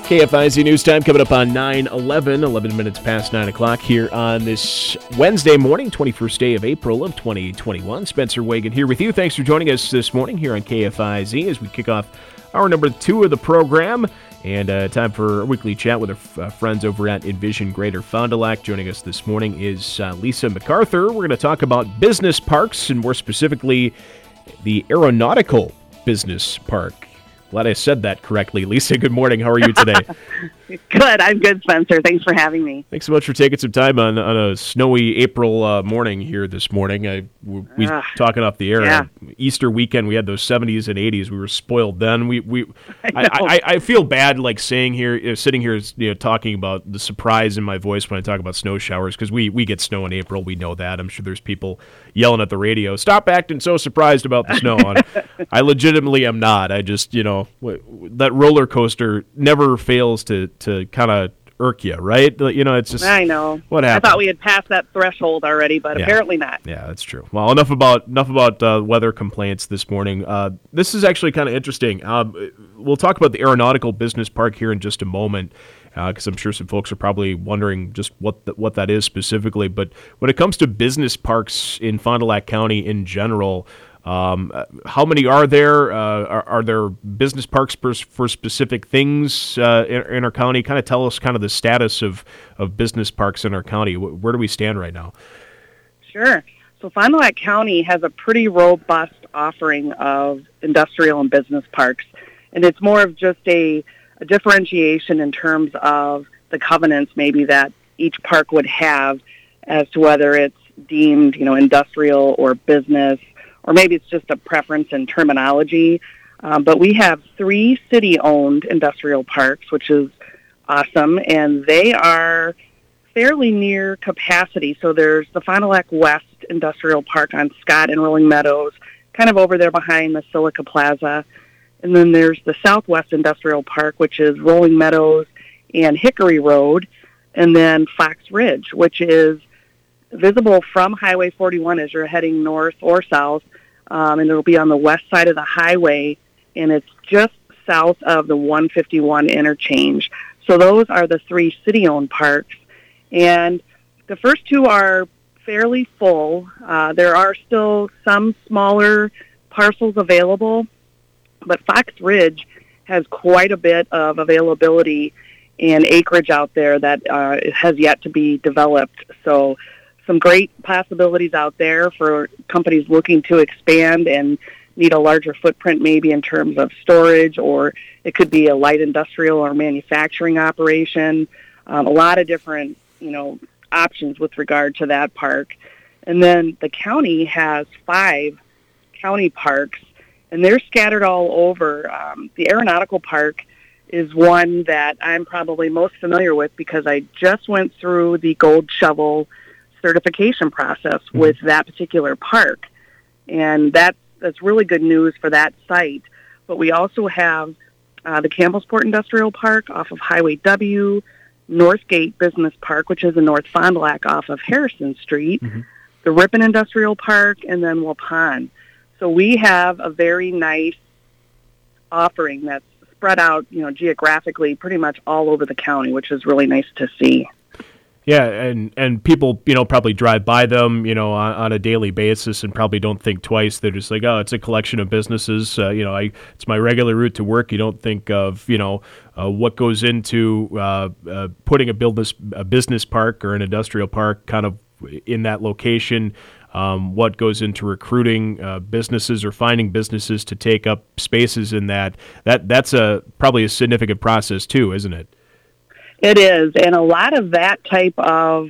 KFIZ News Time coming up on 9/11, 11 minutes past 9 o'clock here on this Wednesday morning, 21st day of April of 2021. Spencer Wagon here with you. Thanks for joining us this morning here on KFIZ as we kick off hour number 2 of the program. And time for a weekly chat with our friends over at Envision Greater Fond du Lac. Joining us this morning is Lisa MacArthur. We're going to talk about business parks and more specifically the Aeronautical Business Park. Glad I said that correctly. Lisa, good morning. How are you today? Good. I'm good, Spencer. Thanks for having me. Thanks so much for taking some time on a snowy April morning here this morning. We talking off the air. Yeah. Easter weekend, we had those 70s and 80s. We were spoiled then. I feel bad like sitting here, talking about the surprise in my voice when I talk about snow showers because we get snow in April. We know that. I'm sure there's people yelling at the radio, "Stop acting so surprised about the snow." I legitimately am not. I just, that roller coaster never fails to kind of irk you, right? It's just... I know. What happened? I thought we had passed that threshold already, but apparently not. Yeah, that's true. Well, enough about weather complaints this morning. This is actually kind of interesting. We'll talk about the Aeronautical Business Park here in just a moment, because I'm sure some folks are probably wondering just what that is specifically. But when it comes to business parks in Fond du Lac County in general, how many are there? Are there business parks for specific things in our county? Kind of tell us kind of the status of business parks in our county. Where do we stand right now? Sure. So Fond du Lac County has a pretty robust offering of industrial and business parks, and it's more of just a differentiation in terms of the covenants maybe that each park would have as to whether it's deemed, industrial or business, or maybe it's just a preference in terminology. But we have 3 city-owned industrial parks, which is awesome, and they are fairly near capacity. So there's the Fond du Lac West Industrial Park on Scott and Rolling Meadows, kind of over there behind the Silica Plaza. And then there's the Southwest Industrial Park, which is Rolling Meadows and Hickory Road, and then Fox Ridge, which is visible from Highway 41 as you're heading north or south, and it'll be on the west side of the highway, and it's just south of the 151 interchange. So those are the 3 city-owned parks, and the first 2 are fairly full. There are still some smaller parcels available, but Fox Ridge has quite a bit of availability and acreage out there that has yet to be developed. So some great possibilities out there for companies looking to expand and need a larger footprint maybe in terms of storage, or it could be a light industrial or manufacturing operation. A lot of different, options with regard to that park. And then the county has 5 county parks, and they're scattered all over. The Aeronautical Park is one that I'm probably most familiar with because I just went through the Gold Shovel certification process with that particular park, and that's really good news for that site. But we also have the Campbellsport Industrial Park off of Highway W, Northgate Business Park, which is in North Fond du Lac off of Harrison Street, the Ripon Industrial Park, and then Waupun. So we have a very nice offering that's spread out, geographically pretty much all over the county, which is really nice to see. Yeah, and people, probably drive by them, on a daily basis and probably don't think twice. They're just like, oh, it's a collection of businesses. It's my regular route to work. You don't think of, what goes into putting a business park or an industrial park kind of in that location, what goes into recruiting businesses or finding businesses to take up spaces in that. That's probably a significant process too, isn't it? It is, and a lot of that type of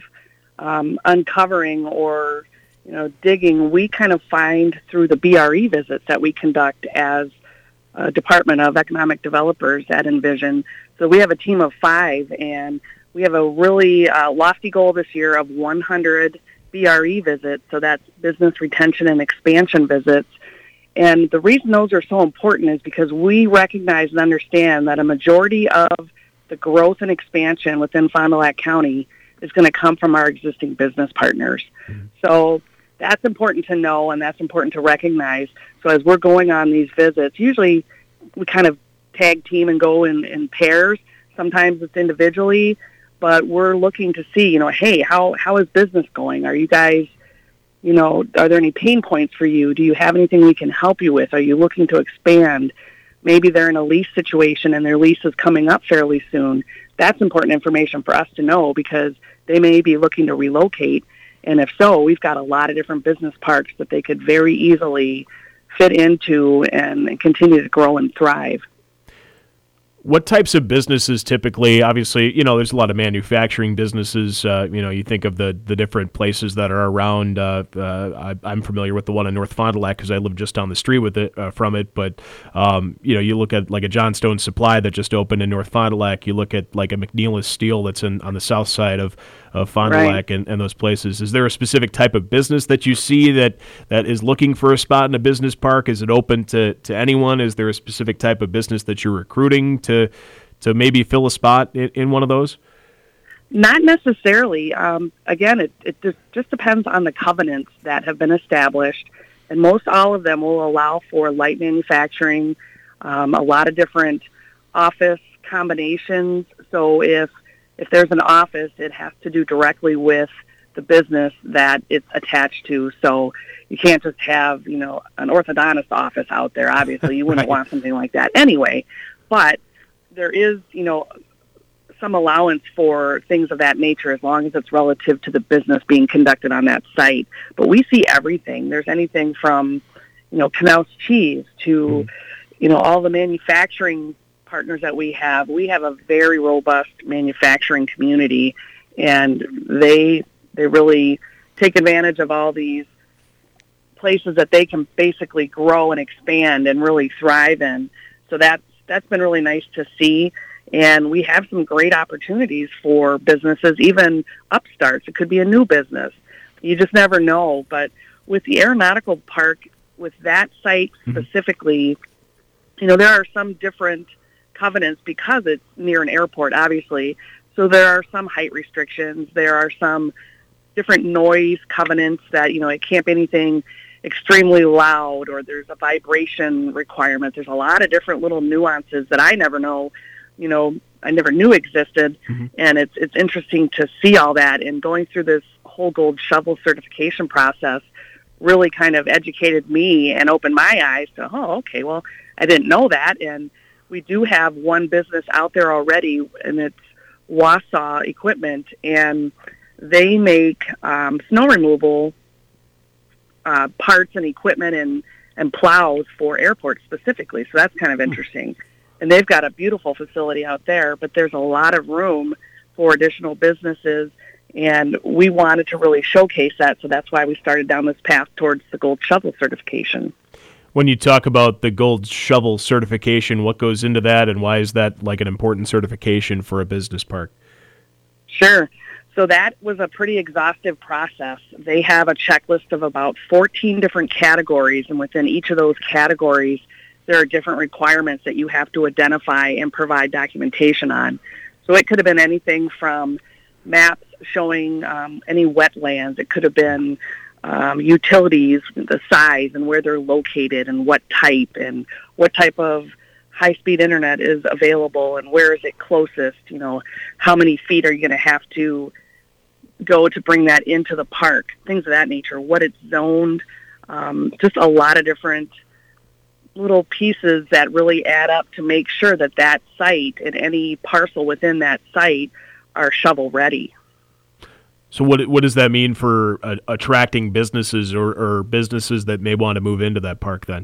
uncovering or, digging, we kind of find through the BRE visits that we conduct as a Department of Economic Developers at Envision. So we have a team of 5, and we have a really lofty goal this year of 100 BRE visits, so that's business retention and expansion visits. And the reason those are so important is because we recognize and understand that a majority of the growth and expansion within Fond du Lac County is going to come from our existing business partners. So that's important to know, and that's important to recognize. So as we're going on these visits, usually we kind of tag team and go in pairs. Sometimes it's individually, but we're looking to see, hey, how is business going? Are you guys, are there any pain points for you? Do you have anything we can help you with? Are you looking to expand? Maybe they're in a lease situation and their lease is coming up fairly soon. That's important information for us to know because they may be looking to relocate. And if so, we've got a lot of different business parks that they could very easily fit into and continue to grow and thrive. What types of businesses typically, obviously, there's a lot of manufacturing businesses. You think of the different places that are around. I'm familiar with the one in North Fond du Lac because I live just down the street from it. But, you look at like a Johnstone Supply that just opened in North Fond du Lac. You look at like a McNeilus Steel that's on the south side of Fond du Lac and those places. Is there a specific type of business that you see that is looking for a spot in a business park? Is it open to anyone? Is there a specific type of business that you're recruiting to maybe fill a spot in one of those? Not necessarily. Again, it just depends on the covenants that have been established, and most all of them will allow for light manufacturing, a lot of different office combinations. So if there's an office, it has to do directly with the business that it's attached to. So you can't just have, an orthodontist office out there. Obviously, you wouldn't want something like that anyway. But there is, some allowance for things of that nature as long as it's relative to the business being conducted on that site. But we see everything. There's anything from, Knaus cheese to, all the manufacturing partners that we have. We have a very robust manufacturing community, and they really take advantage of all these places that they can basically grow and expand and really thrive in. So that's been really nice to see. And we have some great opportunities for businesses, even upstarts. It could be a new business. You just never know. But with the aeronautical park, with that site specifically, there are some different covenants because it's near an airport, obviously. So there are some height restrictions. There are some different noise covenants that, it can't be anything extremely loud, or there's a vibration requirement. There's a lot of different little nuances that I never knew existed. And it's interesting to see all that, and going through this whole gold shovel certification process really kind of educated me and opened my eyes to, okay, well, I didn't know that. And we do have one business out there already, and it's Wausau Equipment, and they make snow removal parts and equipment and plows for airports specifically. So that's kind of interesting. And they've got a beautiful facility out there, but there's a lot of room for additional businesses, and we wanted to really showcase that. So that's why we started down this path towards the Gold Shovel certification. When you talk about the Gold Shovel certification, what goes into that, and why is that like an important certification for a business park? Sure. So that was a pretty exhaustive process. They have a checklist of about 14 different categories, and within each of those categories, there are different requirements that you have to identify and provide documentation on. So it could have been anything from maps showing any wetlands. It could have been utilities, the size and where they're located and what type of high-speed internet is available and where is it closest. How many feet are you going to have to go to bring that into the park, things of that nature, what it's zoned, just a lot of different little pieces that really add up to make sure that site and any parcel within that site are shovel ready. So what does that mean for attracting businesses or businesses that may want to move into that park then?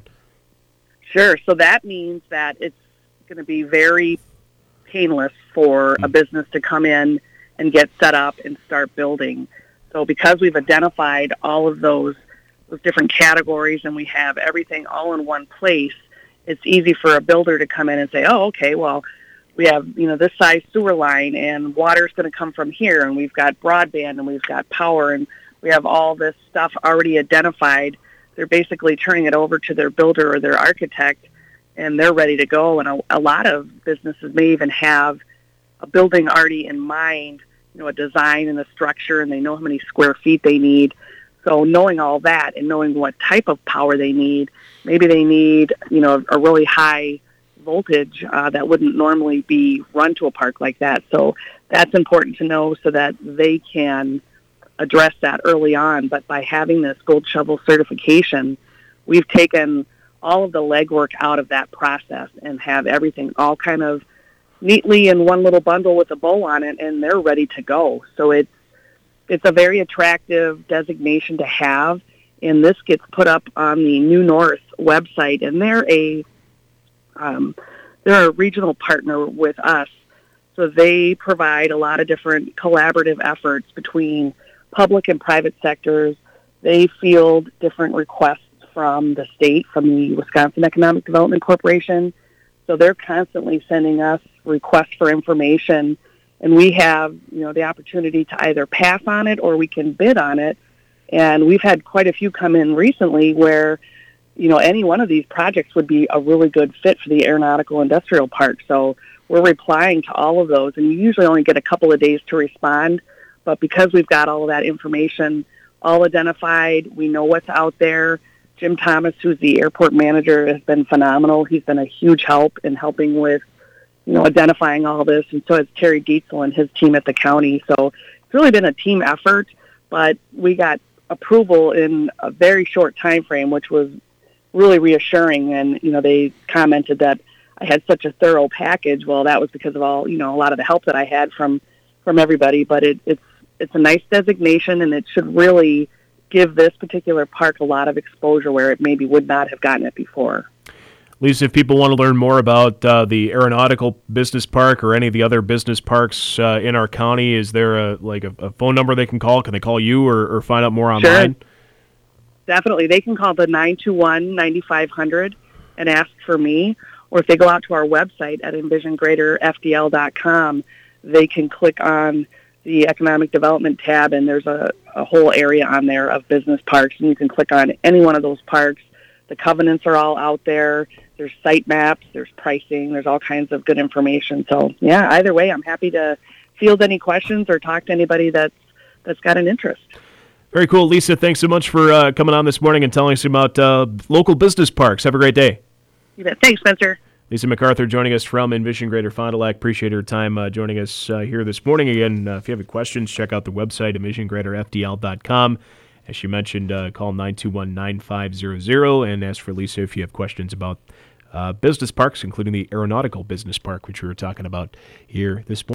Sure. So that means that it's going to be very painless for a business to come in and get set up and start building. So because we've identified all of those different categories and we have everything all in one place, it's easy for a builder to come in and say, okay, well, we have, this size sewer line and water's going to come from here, and we've got broadband and we've got power and we have all this stuff already identified. They're basically turning it over to their builder or their architect, and they're ready to go. And a lot of businesses may even have a building already in mind, a design and a structure, and they know how many square feet they need. So knowing all that and knowing what type of power they need, maybe they need, a really high voltage that wouldn't normally be run to a park like that. So that's important to know so that they can address that early on. But by having this gold shovel certification, we've taken all of the legwork out of that process and have everything all kind of neatly in one little bundle with a bow on it, and they're ready to go. So it's a very attractive designation to have, and this gets put up on the New North website, and they're a regional partner with us. So they provide a lot of different collaborative efforts between public and private sectors. They field different requests from the state, from the Wisconsin Economic Development Corporation. So they're constantly sending us requests for information, and we have, the opportunity to either pass on it or we can bid on it. And we've had quite a few come in recently where, any one of these projects would be a really good fit for the Aeronautical Industrial Park. So we're replying to all of those, and you usually only get a couple of days to respond. But because we've got all of that information all identified, we know what's out there. Jim Thomas, who's the airport manager, has been phenomenal. He's been a huge help in helping with, identifying all this. And so has Terry Dietzel and his team at the county. So it's really been a team effort, but we got approval in a very short time frame, which was really reassuring. And, they commented that I had such a thorough package. Well, that was because of all, a lot of the help that I had from everybody. But it's a nice designation, and it should really give this particular park a lot of exposure where it maybe would not have gotten it before. Lisa, if people want to learn more about the Aeronautical Business Park or any of the other business parks in our county, is there a phone number they can call? Can they call you or find out more online? Sure. Definitely. They can call the 921-9500 and ask for me, or if they go out to our website at envisiongreaterfdl.com, they can click on the Economic Development tab, and there's a whole area on there of business parks, and you can click on any one of those parks. The covenants are all out there. There's site maps, there's pricing, there's all kinds of good information. So, yeah, either way, I'm happy to field any questions or talk to anybody that's got an interest. Very cool. Lisa, thanks so much for coming on this morning and telling us about local business parks. Have a great day. You bet. Thanks, Spencer. Lisa MacArthur joining us from Envision Greater Fond du Lac. Appreciate her time joining us here this morning. Again, if you have any questions, check out the website, envisiongreaterfdl.com. As she mentioned, call 921-9500 and ask for Lisa if you have questions about business parks, including the Aeronautical Business Park, which we were talking about here this morning.